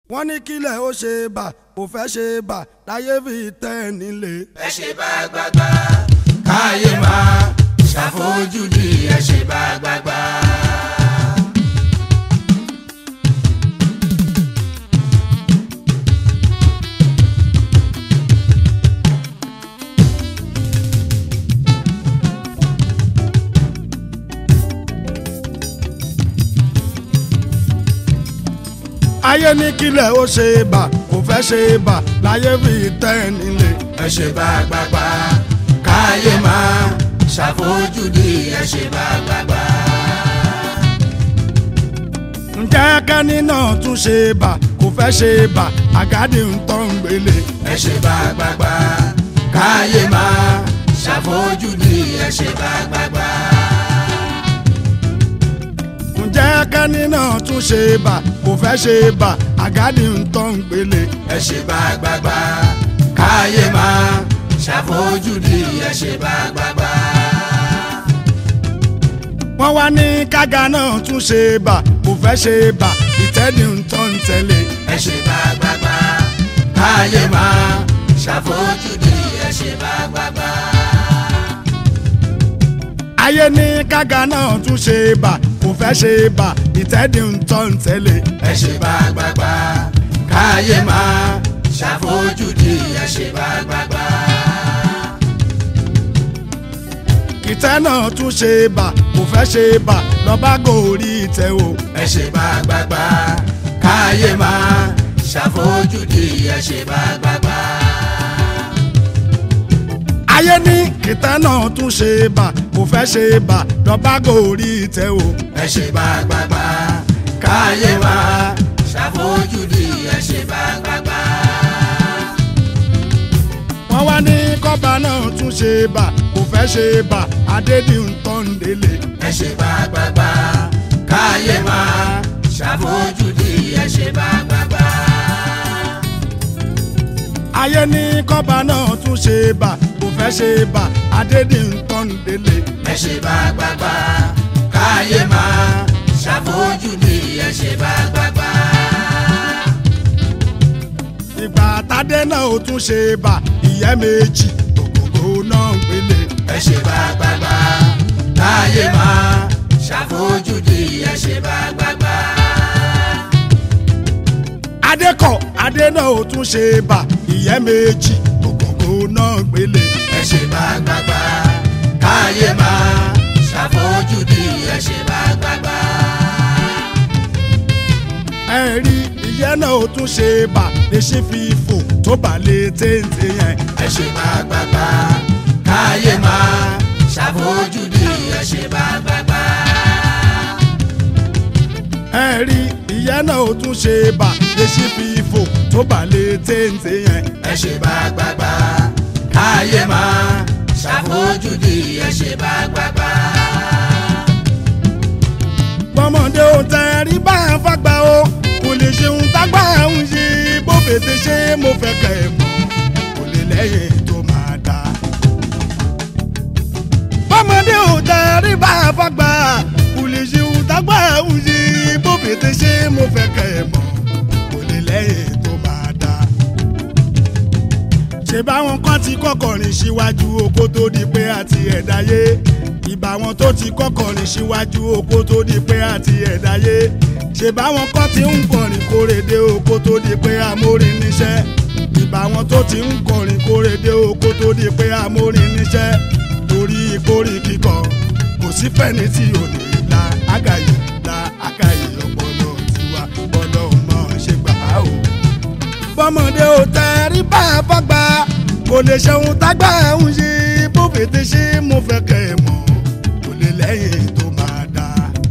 wọ́n ní kílẹ̀ ó ṣe bà kò fẹ́ ṣe bà láyé fi tẹ́ ẹ nílé. ẹ ṣe bá gbàgbà káyé máa ṣàfojúdi ẹ ṣe bá gbàgbà. ayé ní kílẹ̀ ó ṣe bà kò fẹ́ ṣe bà láyé fi tẹ́ ẹ nílé. ẹ ṣe bá gbàgbà káyé máa ṣàfojúdi ẹ ṣe bá gbàgbà. ǹjẹ́ kẹ́ni náà tún ṣe bà kò fẹ́ ṣe bà àgádì ń tọ́ ń gbélé. ẹ ṣe bá gbàgbà káyé máa ṣàfojúdi ẹ ṣe bá gbàgbà. ǹjẹ́ kẹ́ni náà tún ṣe bà kò fẹ́ ṣe bà àgádì ń tọ́ ń gbélé. ẹ ṣe bá gbàgbà káyé máa ṣàfojúdi ẹ ṣe bá gbàgbà. wọ́n wá ní kága náà tún ṣe bà kò fẹ́ ṣe bà ìtẹ́ni ń tọ́ ń tẹ́lẹ̀. ẹ ṣe bá gbàgbà káyé máa ṣàfojúdi ẹ ṣe bá gbàgbà. ayé ní kága náà tún ṣe bà kò fẹ́ ṣe bà ìtẹ́ni ń tọ́ ń tẹ́lẹ̀. ẹ ṣe bá gbàgbà káyé máa ṣàfojúdi ẹ ṣe bá gbàgbà. ìtẹ́ náà tún ṣe bà kò fẹ́ ṣe bà lọ́ba gòrí ìtẹ́ o. ẹ ṣe bá gbàgbà káyé máa ṣàfojúdi ẹ ṣe bá gbàgbà. ayé ní ìtẹ́ náà tún ṣe bà kò fẹ́ ṣe bà lọ́ba gòrí ìtẹ́ o. ẹ ṣe bá gbàgbà káyé máa ṣàfojúdi ẹ ṣe bá gbàgbà. wọ́n wá ní kọ́ba náà tún ṣe bà kò fẹ́ ṣe bà adédìntọ́ndélé. ẹ ṣe bá gbàgbà káyé máa ṣàfojúdi ẹ ṣe bá gbàgbà. ayé ní kọ́ba náà tún ṣe bà kò fẹ́ ṣe bà adédìntọ́ndélé. ẹ ṣe bá gbàgbà káyé máa ṣàfojúdi ẹ ṣe bá gbàgbà. ìgbà tádé náà ó tún ṣe bà ìyẹ́ méjì ògógó náà ń gbélé. ẹ ṣe bá gbàgbà káyé máa ṣàfojúdi ẹ ṣe bá gbàgbà. adékọ̀ adé náà ó tún ṣe bà ìyẹ́ méjì ògógó náà ń gbélé. ẹ ṣe bá gbàgbà káyé máa ṣàfojúdi ẹ ṣe bá gbàgbà. ẹ rí ìyẹ́ náà ó tún ṣe bà lè ṣe fi fò tó bà lè téńté yẹn. ẹ ṣe bá gbàgbà káyé máa ṣàfojúdi ẹ ṣe bá gbàgbà. ẹ rí ìyẹ́ náà ó tún ṣe bà lè ṣe fi fò tó bà lè téńté yẹn. ẹ ṣe bá gbàgbà káyé máa ṣàfojúdi ẹ ṣe bá gbàgbà. bọ́mọdé ò tẹ́ rí bá a fagbá o kò lè ṣeun tágbà ń ṣe bó fètè ṣe mo fẹ́ kẹ́ ẹ mọ̀ kò lè lẹ́yìn tó máa dá. bọ́mọdé ò tẹ́ rí bá a fagbá kò lè ṣeun tágbà ń ṣe bó fètè ṣe mo fẹ́ kẹ́ ẹ mọ̀ kò lè lẹ́yìn tó máa dá. ṣé báwọn kan ti kọ́kọ́ rìn síwájú oko tó di pé àti ẹ̀dáyé ìbá wọn tó ti kọ́kọ́ rìn síwájú oko tó di pé àti ẹ̀dáyé ṣé báwọn kan ti ń kọrin kórèdé oko tó di pé amórin níṣẹ́ ìbá wọn tó ti ń kọrin kórèdé oko tó di pé amórin níṣẹ́ torí ìkórè kíkọ kò sí fẹ́ni tí ò ní la àgàyè ọpọlọ tiwa ọpọlọ mọ̀ ṣe gbà á o. bọ́mọdé ò tẹ́ rí bá a fọ́gbà kò lè ṣeun tágbà ń ṣe bó fètè ṣe mo fẹ́ kẹ́ ẹ mọ̀ kò lè lẹ́yìn tó máa dá.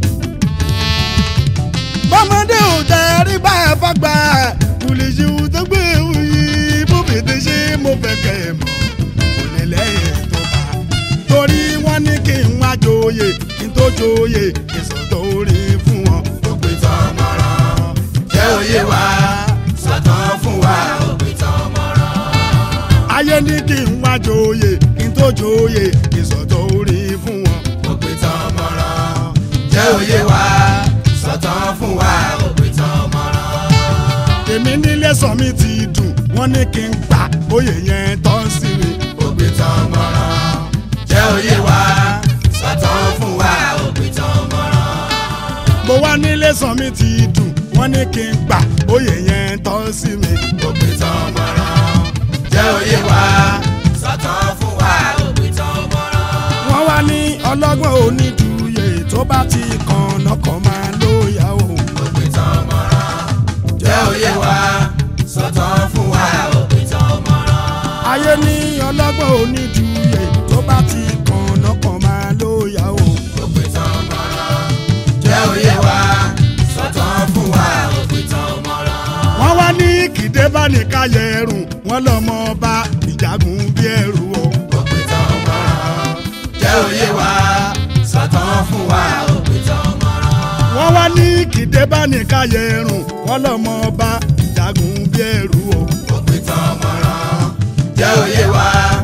bọ́mọdé ò tẹ́ rí bá a fọ́gbà kò lè ṣeun tágbà ń ṣe bó fètè ṣe mo fẹ́ kẹ́ ẹ mọ̀ kò lè lẹ́yìn tó máa. torí wọ́n ní kí n wá joyè kí n tó joyè ìsọ̀tọ̀ orí fún wọn. òpìtàn mọ̀ràn jẹ́ òye wa sọ̀tàn fún wa òpìtàn mọ̀ràn. ayé ní kí n wá joyè kí n tó joyè ìsọ̀tọ̀ orí fún wọn. òpìtàn mọ̀ràn jẹ́ òye wa sọ̀tàn fún wa òpìtàn mọ̀ràn. mi nílé sọ mi ti dùn wọ́n ní kí n gbà oyè yẹn tọ́ sí mi. òpìtàn mọ̀ràn jẹ́ òye wa sọ̀tàn fún wa òpìtàn mọ̀ràn. mo wá nílé sọ mi ti dùn wọ́n ní kí n gbà oyè yẹn tọ́ sí mi. òpìtàn mọ̀ràn jẹ́ òye wa sọ̀tàn fún wa òpìtàn mọ̀ràn. wọ́n wá ní ọlọ́gbọ́n onídùúyè tó bá ti kàn nọkàn máa lóya o. òpìtàn mọ̀ràn jẹ́ òye wa sọ̀tàn fún wa òpìtàn mọ̀ràn. ayé ní ọlọ́gbọ́n onídùúyè tó bá ti kàn nọkàn máa lóya o. òpìtàn mọ̀ràn jẹ́ òye wa sọ̀tàn fún wa òpìtàn mọ̀ràn. wọ́n wá ní kìdé bá ní káyẹ̀ ẹrùn wọ́n lọ́mọ ọba ìjagun bí ẹrù o. òpìtàn mọ̀ràn jẹ́ òye wa sọ̀tàn fún wa òpìtàn mọ̀ràn. wọ́n wá ní kìdé bá ní káyẹ̀ ẹrùn wọ́n lọ́mọ ọba ìjagun bí ẹrù o. òpìtàn mọ̀ràn jẹ́ òye wa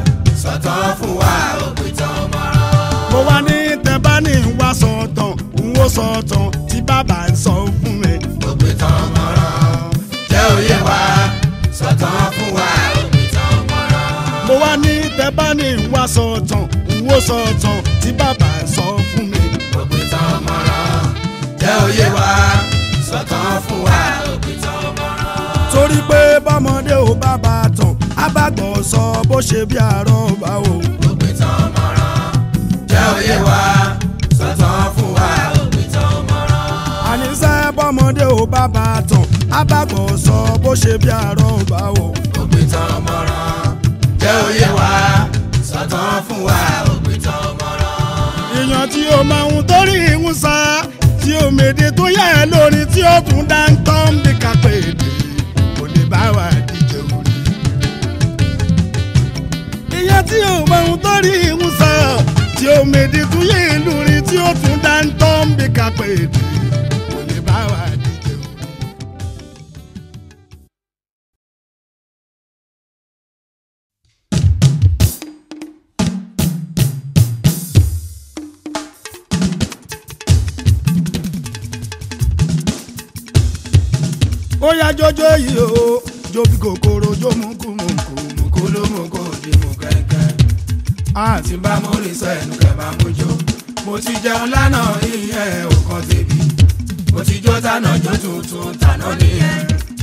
sọ̀tàn fún wa òpìtàn mọ̀ràn. mo wá ní tẹ bá ní ń wá sọ̀tàn ń wó sọ̀tàn tí bàbá ń sọ fún mi. òpìtàn mọ̀ràn jẹ́ òye wa sọ̀tàn fún wa òpìtàn mọ̀ràn. mo wá ní tẹ bá ní ń wá sọ̀tàn ń wó sọ̀tàn tí bàbá ń sọ fún mi. òpìtàn mọ̀ràn jẹ́ òye wa sọ̀tàn fún wa òpìtàn mọ̀ràn. torí pé bọ́mọdé ò bá bá tàn á bá gbọ́ sọ bó ṣe bí àrọ́bá o. òpìtàn mọ̀ràn jẹ́ òye wa sọ̀tàn fún wa òpìtàn mọ̀ràn. àníṣe bọ́mọdé ò bá bá tàn á bá gbọ́ sọ bó ṣe bí àrọ́bá o. òpìtàn mọ̀ràn jẹ́ òye wa sọ̀tàn fún wa òpìtàn mọ̀ràn. èèyàn tí ó máa ń torí ń sá tí ó mèdè tó yẹ ẹ lórí tí ó tún dá ń tán bí kápẹ́ èdè kò lè bá wa díje orí. èèyàn tí ó máa ń torí ń sá tí ó mèdè tó yẹ ẹ lórí tí ó tún dá ń tán bí kápẹ́ èdè kò lè bá wa díje orí. ó yá jọjọ yìí o jó bí kòkòrò jó mú kú mú kú mú kú ló mú kó di mú kẹ̀kẹ́. àti bá mo rí sẹ́nu kẹ́ máa mú jó. mo ti jẹun lánàá ìyẹn ò kan tèmi. mo ti jó tànà jó tuntun tànà nìyẹn.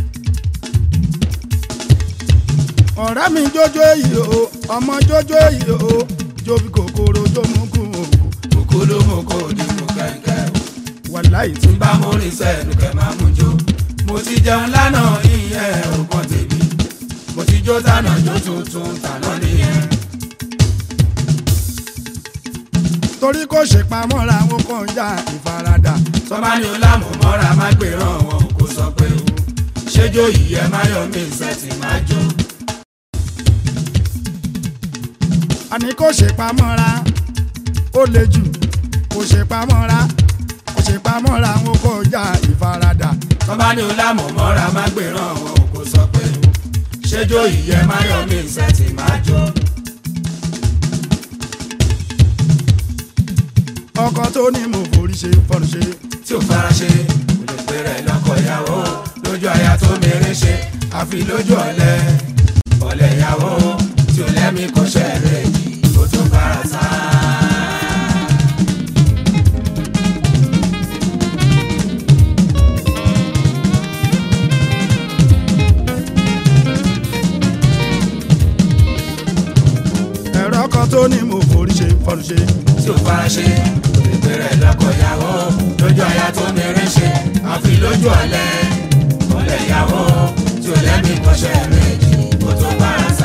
ọ̀rẹ́ mi jọjọ yìí o ọmọ jọjọ yìí o jó bí kòkòrò jó mú kú mú kú. mú kú ló mú kó di mú kẹ̀kẹ́. wàláì tí tí bá mo rí sẹ́nu kẹ́ máa mú jó. mo ti jẹun lánàá ìyẹn ò kan tèmi. mo ti jó tànà jó tuntun tànà nìyẹn. torí kò ṣe pamọ́ra wọn kàn já ìfaradà. sọ́mà ni ó lámù mọ́ra má gbèrán wọn kò sọ pé o. ṣéjó yìí ẹ má yọ mí ìṣẹ́tì má jó. àní kò ṣe pamọ́ra ó le jù kò ṣe pamọ́ra kò ṣe pamọ́ra wọn kàn já ìfaradà. sọ́mà ni ó lámù mọ́ra má gbèrán wọn kò sọ pé o. ṣéjó yìí ẹ má yọ mí ìṣẹ́tì má jó. ọkọ tó ní mo forí ṣe fọnù ṣe. tí ò fara ṣe kò lè pè rẹ̀ lọ́kọ ìyàwó lójú aya tó mèrè ṣe àfi lójú ọ̀lẹ ọ̀lẹ ìyàwó tí ò lẹ́mí kò ṣẹ̀rẹ̀ yìí kó tó bára sá. ẹ̀rọ ọkọ tó ní mo forí ṣe fọnù ṣe. tí ò fara ṣe kò lè pè rẹ̀ lọ́kọ ìyàwó lójú aya tó mèrè ṣe àfi lójú ọ̀lẹ ọ̀lẹ ìyàwó tí ò lẹ́mí kò ṣẹ̀rẹ̀ yìí kó tó bára sá.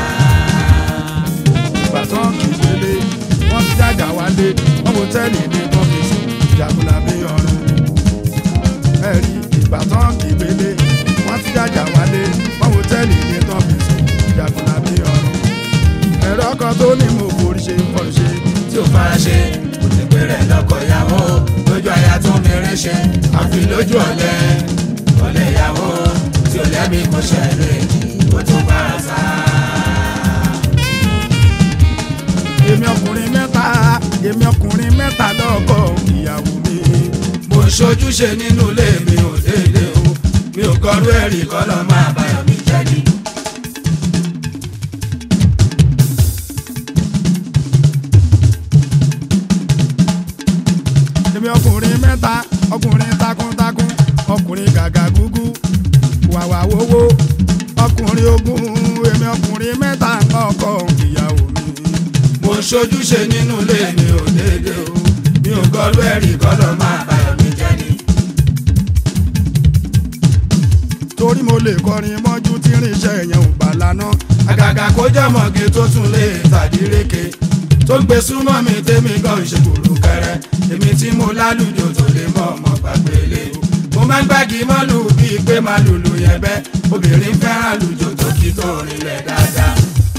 ìgbà tán kì í délé wọ́n ti dàgbà wálé wọ́n mo tẹ́lẹ̀ ní kọ́fíìsì ìjàkúlà bí ọ̀run. ẹ̀rí ìgbà tán kì í délé wọ́n ti dàgbà wálé wọ́n mo tẹ́lẹ̀ ní kọ́fíìsì ìjàkúlà bí ọ̀run. ẹ̀rọ kan tó ní mo forí ṣe fọnù ṣe. tí ò fara ṣe kò lè pè rẹ̀ lọ́kọ ìyàwó lójú aya tó mèrè ṣe àfi lójú ọ̀lẹ ọ̀lẹ ìyàwó tí ò lẹ́mí kò ṣẹ̀rẹ̀ yìí kó tó bára sá. èmi ọkùnrin mẹ́ta lọ́kọ ìyàwó mi. mo ń ṣojúṣe nínú ilé mi ò déédé o mi ò gọrú ẹ̀rí kọ́lọ́ máa báyọ̀ mi jẹ́ ni. èmi ọkùnrin mẹ́ta ọkùnrin takuntakun ọkùnrin gàgà gúgú wàwà wowó ọkùnrin ogun èmi ọkùnrin mẹ́ta ọkọ ìyàwó mi. mo ṣojúṣe nínú ilé mi ò déédéé o mi ò gọrú ẹ̀rí kọ́lọ́ máa báyọ̀ mi jẹ́ ni. torí mo lè kọrin mọ́jú tí irinṣẹ́ yẹn ò bá lana. àgàgà kó jọmọ̀gé tó tún lè tàdíréke tó gbé súnmọ́ mi tèmi gan ìṣèkùrù kẹrẹ èmi tí mo lálùjọ tó lè mọ ọmọ gbàgbélé mo máa ń gbági mọ́lù bíi pé máa lùlù yẹn bẹ́ obìnrin fẹ́ràn lùjọ tó kí tó rinlẹ̀ dáadáa.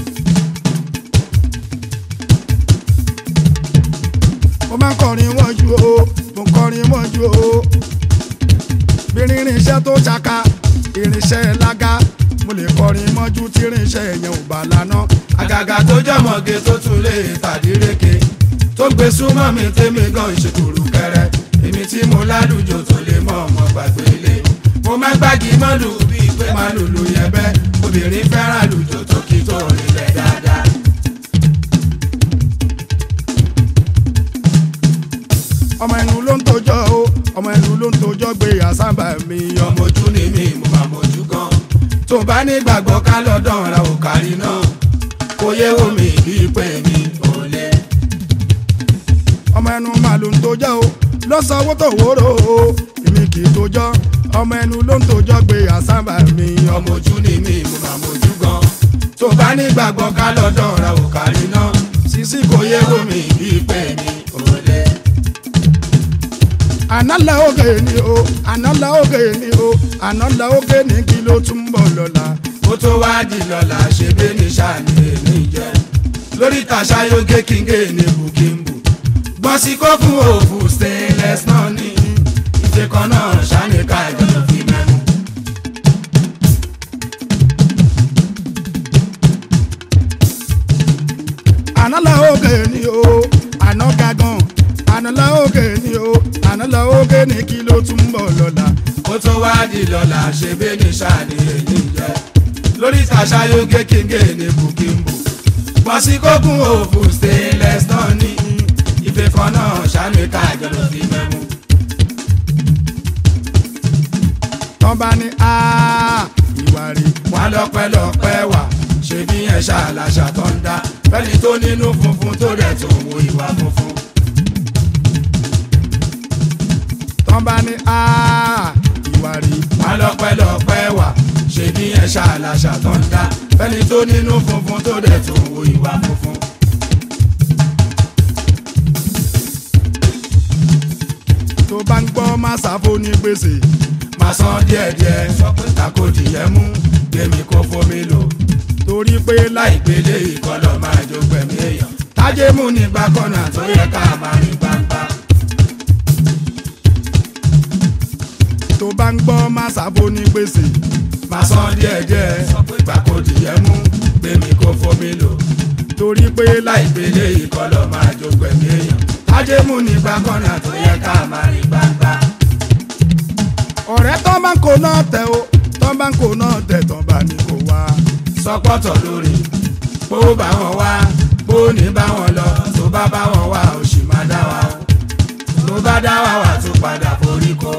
mo máa ń kọrin mọ́jú o mo ń kọrin mọ́jú o bí irinṣẹ́ tó ṣaka irinṣẹ́ lága mo lè kọrin mọ́jú tí irinṣẹ́ yẹn ò bá lana. àgàgà tó jọmọ̀gé tó tún lè tàdíréke tó gbé súnmọ́ mi tèmi gan ìṣèkùrù kẹrẹ èmi tí mo lálùjọ tó lè mọ ọmọ gbàgbélé mo máa ń gbági mọ́lù bíi pé máa lùlù yẹn bẹ́ obìnrin fẹ́ràn lùjọ tó kí tó rinlẹ̀ dáadáa. ọmọ ẹnu ló ń tojọ́ o ọmọ ẹnu ló ń tojọ́ gbé àsábà mi. ọmọ ojú ni mi mo máa mojú gan tó bá nígbàgbọ́ ká lọ́dọ̀ ra òkàrí náà kò yẹ omi bíi pé mi ò lè. ọmọ ẹnu máa ló ń tojọ́ o ló sanwó tó wóró o èmi kì í tojọ́ ọmọ ẹnu ló ń tojọ́ gbé àsábà mi. ọmọ ojú ni mi mo máa mojú gan tó bá nígbàgbọ́ ká lọ́dọ̀ ra òkàrí náà sísí kò yẹ omi bíi pé mi ò lè. ànálà òkè ni o ànálà òkè ni o ànálà òkè ní kí ló tún bọ̀ lọ́la. ó tó wá di lọ́la ṣe bẹ́ẹ̀ ní sàní èmi jẹ́ lórí tàṣàyógé kíngé ní bukimbu gbọ́n sí kó fún òfù stainless náà ní ìfẹ́ kan náà sàní ká ìjọba fi mẹ́mu. ànálà òkè ni o àná gagan ànálà òkè ni o ànálà òkè ní kí ló tún bọ̀ lọ́la. ó tó wá di lọ́la ṣe bẹ́ẹ̀ ní sàní èmi jẹ́ lórí tàṣàyógé kíngé ní bukimbu gbọ́n sí kó fún òfù stainless náà ní ìfẹ́ kan náà sàní ká ìjọba fi mẹ́mu. tọ́ bá ní ìwà rí wà lọ́pẹ́lọpẹ́ wà ṣe bí yẹn ṣàlàṣà tó ń dá fẹ́ni tó nínú funfun tó rẹ̀ tó wo ìwà funfun. tọ́ bá ní ìwà rí wà lọ́pẹ́lọpẹ́ wà ṣe bí yẹn ṣàlàṣà tó ń dá fẹ́ni tó nínú funfun tó rẹ̀ tó wo ìwà funfun. tó bá ń gbọ́ má sáfó ní gbèsè máa san díẹ̀díẹ̀ sọ pé tako dìyẹ mú gbèmí kó fomi lò torí pé láìpele ìkọlọ̀ máa jó gbẹ̀mí èèyàn tájé mú nígbà kọ́nà tó yẹ ká máa rí gbangba. tó bá ń gbọ́ má sáfó ní gbèsè máa san díẹ̀díẹ̀ sọ pé tako dìyẹ mú gbèmí kó fomi lò torí pé láìpele ìkọlọ̀ máa jó gbẹ̀mí èèyàn tájé mú nígbà kọ́nà tó yẹ ká máa rí gbangba. ọ̀rẹ́ tó bá ń kó náà tẹ̀ o tó bá ń kó náà tẹ̀ tó bá ní kó wá. sọpọ́tọ̀ lórí bó bá wọn wá bó ní bá wọn lọ tó bá wọn wá ó sì máa dá wa o tó bá dá wa wà tó padà forí kó.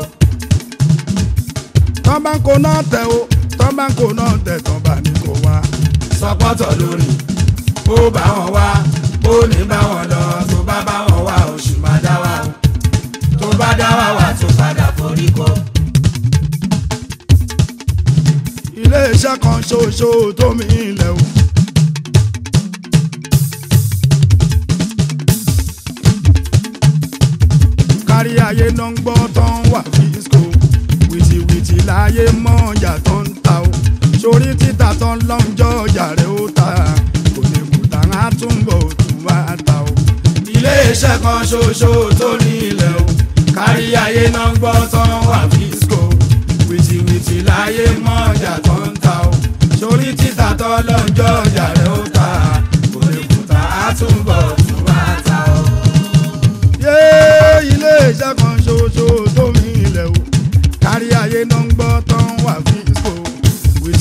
tó bá ń kó náà tẹ̀ o tó bá ń kó náà tẹ̀ tó bá ní kó wá. sọpọ́tọ̀ lórí bó bá wọn wá bó ní bá wọn lọ tó bá wọn wá ó sì máa dá wa o tó bá dá wa wà tó padà forí kó. iléeṣẹ́ kan ṣoṣo tó mi ilẹ̀ o. kárí ayé náà ń gbọ́ tán wà fíṣkò wìtìwìtì láyé mọ́ ọjà tó ń ta o sórí títà tán lọ́njọ́ ọjà rẹ̀ ó ta kò ní kùtà á túnbọ̀ tún wá ta o. iléeṣẹ́ kan ṣoṣo tó ní ilẹ̀ o kárí ayé náà ń gbọ́ tán wà fíṣkò wìtìwìtì láyé mọ́ ọjà tó ń ta o sórí títà tó lọ́jọ́ ọjà rẹ̀ ó ta kò lè kùtà á túnbọ̀ tún wá ta o. yé iléeṣẹ́ kan ṣoṣo tó mi ilẹ̀ o kárí ayé náà ń gbọ́ tán wà fíṣkò.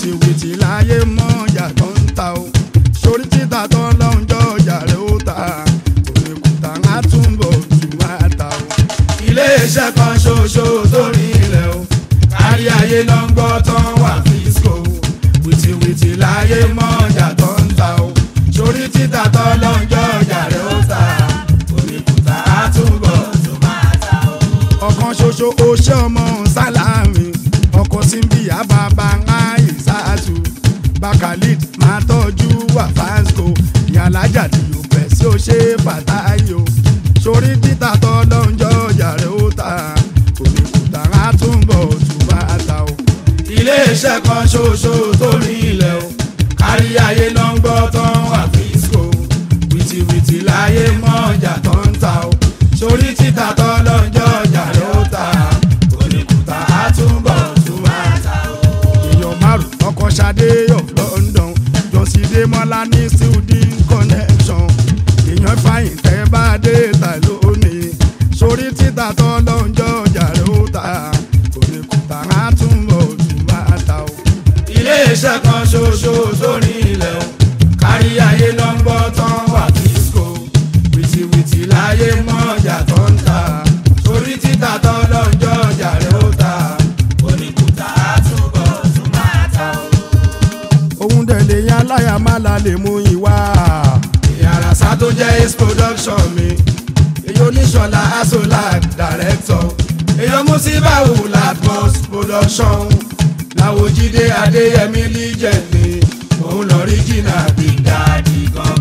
wìtìwìtì láyé mọ́ ọjà tó ń ta o sórí títà tó lọ́njọ́ ọjà rẹ̀ ó ta òmìkúta á túnbọ̀ tún máa ta o. iléeṣẹ́ kan ṣoṣo sórí ilẹ̀ o kárí ayé ló ń gbọ́ tán wà fíṣkò wìtìwìtì láyé mọ́ ọjà tó ń ta o sórí títà tó lọ́njọ́ ọjà rẹ̀ ó ta òmìkúta á túnbọ̀ tún máa ta o. ọ̀kan ṣoṣo oṣé ọmọ sálámì ọkọ̀ síbi àbábá àìsàtú bakalid máa tọ́jú wà fásco ìyàlájà tí yóò bẹ̀ sí ó ṣe fàtáyò sórí títà tó lọ́njọ́ ọjà rẹ̀ ó ta òmìkúta á túnbọ̀ tún máa ta o. iléeṣẹ́ kan ṣoṣo tó ní ilẹ̀ o kárí ayé ló ń gbọ́ tán wà fíṣkò wìtìwìtì láyé mọ́ ọjà tó ń ta o sórí títà tó lọ́njọ́ ọjà rẹ̀ ó ta òmìkúta á túnbọ̀ tún máa ta o. èèyàn márùn ọkọ̀ Ṣadé of London jọ̀sídé mọ́lá ní student connection èèyàn fàyìn tẹ́ bá dé ta lónìí sórí títà tó lọ́njọ́ ọjà rẹ̀ ó ta òmìkúta á túnbọ̀ tún máa ta o. iléeṣẹ́ kan ṣoṣo sórí ilẹ̀ o kárí ayé ló ń gbọ́ tán wà fíṣkò wìtìwìtì láyé mọ́ ọjà tó ń ta sórí títà tó lọ́njọ́ ọjà rẹ̀ ó ta òmìkúta á túnbọ̀ tún máa ta o. òun dẹ̀ lè yan aláya má la lè mú ìwà. ìyàrá tó jẹ́ ace production mi èyí oníṣọ̀lá asolak director èyí musibawu latmos production làwòjídé adéyẹmí legend mi òun lọ rí jìnnà big daddy gan.